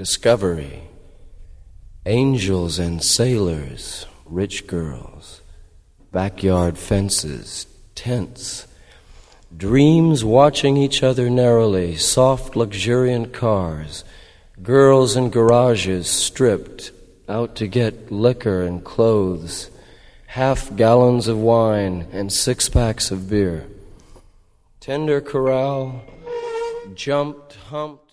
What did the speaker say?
discovery, angels and sailors, rich girls, backyard fences, tents, dreams watching each other narrowly, soft, luxuriant cars, girls in garages stripped, out to get liquor and clothes, half-gallons of wine and six-packs of beer. Tender corral, jumped, humped,